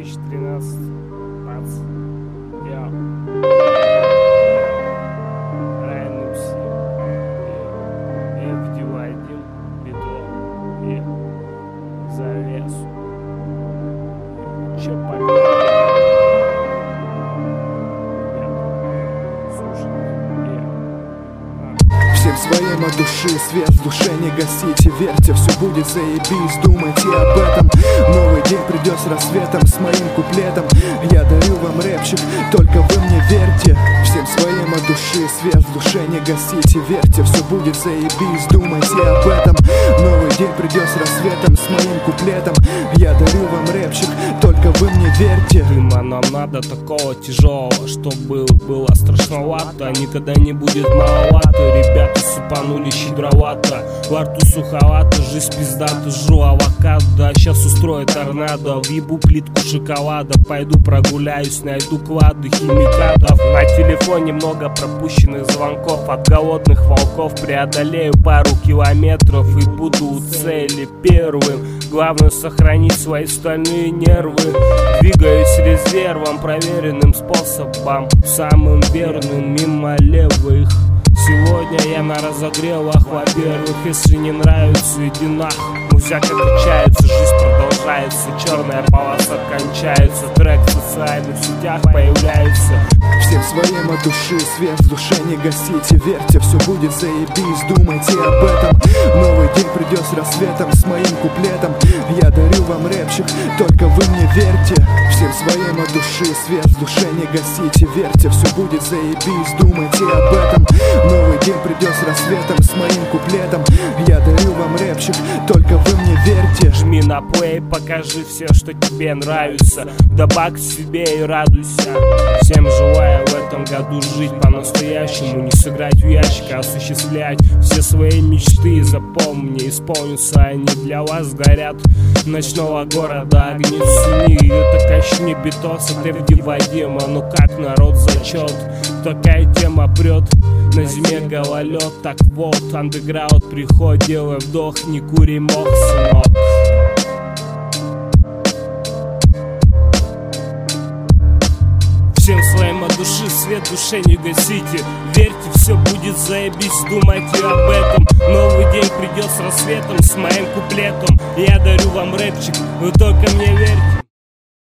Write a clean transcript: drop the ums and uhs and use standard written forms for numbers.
2013. Я Райан МС. И вдеваем бетон и завесу. Че Всем своим от души, свет в душе не гасите, верьте, все будет заебись, думайте об этом. Новый день придет с рассветом, с моим куплетом. Я дарю вам рэпчик, только вы мне верьте. Всем своим от души, свет в душе не гасите, верьте, все будет заебись, думайте об этом. Новый день придет с рассветом, с моим куплетом. Я дарю вам рэпчик, только вы мне верьте. Дыма нам надо такого тяжелого, что было страшновато, никогда не будет маловато. Ребята супанули щедровато, во рту суховато, жизнь пиздата, жру авокадо. Сейчас устрою торнадо, въебу плитку шоколада. Пойду прогуляюсь, найду клады химикатов. На телефоне много пропущенных звонков от голодных волков. Преодолею пару километров и буду у цели первым. Главное сохранить свои стальные нервы. Двигаюсь резервом, проверенным способом, самым верным, мимо левых. Сегодня я на разогревах, во-первых, если не нравится, иди нахуй. Музяка качается, жизнь продолжается, черная полоса кончается, трек в социальных сетях появляется. Всем своим от души, свет в душе не гасите, верьте, все будет заебись, думайте об этом. Новый день придет с рассветом, с моим куплетом. Я дарю вам рэпчик, только вы мне верьте. Всем своим от души, свет в душе не гасите, верьте, все будет заебись, думайте об этом. Новый день придет с рассветом, с моим куплетом. Я дарю вам рэпчик, только вы мне верьте. Жми на плей, покажи все, что тебе нравится. Добавь себе и радуйся. Всем желаю в этом году жить по-настоящему, не сыграть в ящик, а осуществлять все свои мечты. Запомни, исполнятся они для вас, горят ночного города огни цени. Это качни битоса, ты Вадима, ну как народ зачет. Такая тема прет, на зиме гололед. Так вот, андеграунд, приход, делай вдох, не кури мох, сынок. Всем своим от души, свет в душе не гасите. Верьте, все будет заебись, думайте об этом. Новый день придет с рассветом, с моим куплетом. Я дарю вам рэпчик, вы только мне верьте.